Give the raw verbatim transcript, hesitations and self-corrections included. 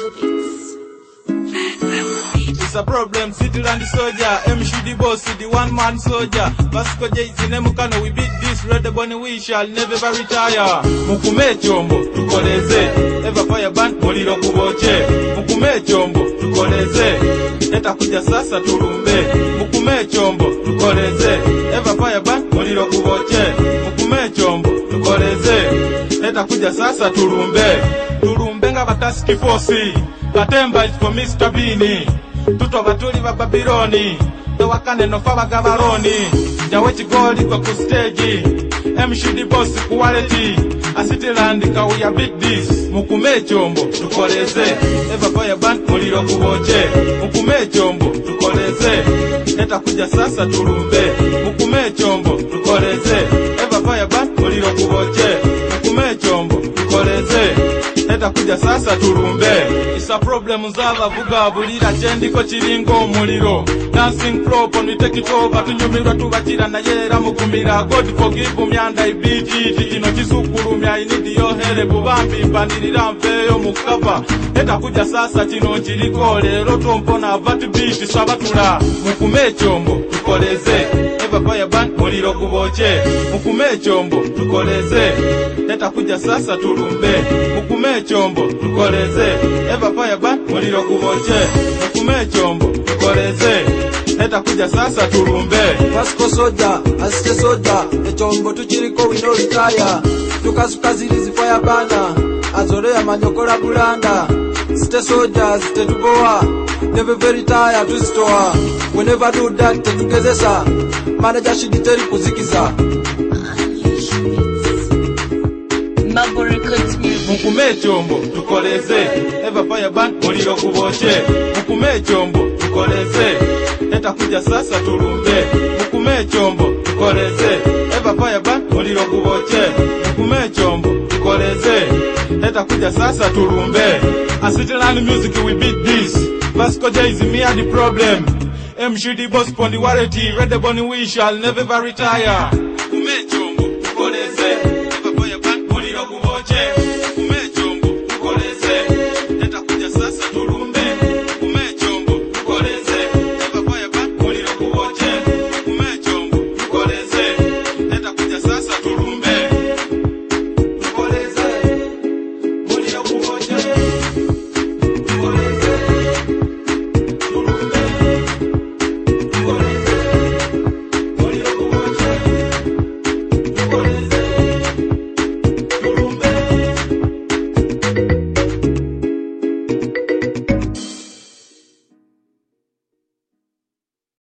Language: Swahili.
It's a problem, city land soldier, M C D boss, the one man soldier. Vasco J Z Nemukano, we beat this red bunny, we shall never retire. Mukume chombo, tukoleze, ever fire band, muliro kuboche. Mukume chombo, tukoleze, eta kuja sasa turumbe. Mukume chombo, tukoleze, ever fire band, muliro kuboche. Mukume chombo, tukoleze, eta kuja sasa turumbe. Turumbe nga bataski force, Katemba is for Mister Beanie. Tuto batuli ba Babyloni, the wakane no faba gabaroni. Jawe chigoli kwa kustage, M C D boss quality. A city land ka we a beat this. Mukume chombo, tukoleze. Eva fire band, muliro kuboche. Mukume chombo, tukoleze. Eta kuja sasa turumbe. Mukume chombo, tukoleze. Eva fire band, muliro kuboche. Mukume chombo, tukoleze. Eta kuja sasa turumbe. It's a problem zava vuga bulira chendiko chiringo muliro. Dancing prop on we take it over. Tunyumirwa tubachira na yera mukumira. God forgive me and I beat it. Kino chisukuru me I need your help. Bubambi mpandirira mfeyo mukava. Eta kuja sasa chino chiriko. Lero tompona vati beat sabatula. Mukume chombo tukoleze. Eva fire band muliro kuboche. Mukume chombo tukoleze. Eta kuja sasa turumbe. Mukume chombo tukoleze. Eva fire band muliro kuboche. Mukume chombo tukoleze. Eta kuja sasa turumbe. Vasco soja, asite soja, echombo tuchiriko we no retire. Tukasuka zilizi fire bana, azorea manyokola bulanda. Site soja, site tuboa, never very tired to store. Whenever do that, tetugezesa, manager shiditeri kuzikiza. Mukume chombo tukoleze, eva fire band muliro kuboche. Mukume chombo tukoleze, eta kuja sasa turumbe. Mukume chombo tukoleze, eva fire band muliro kuboche. Mukume chombo tukoleze, eta kuja sasa turumbe. A city land music we beat this. Vasco J Z me are the problem. M C D boss pon the warranty, red bunny we shall never retire.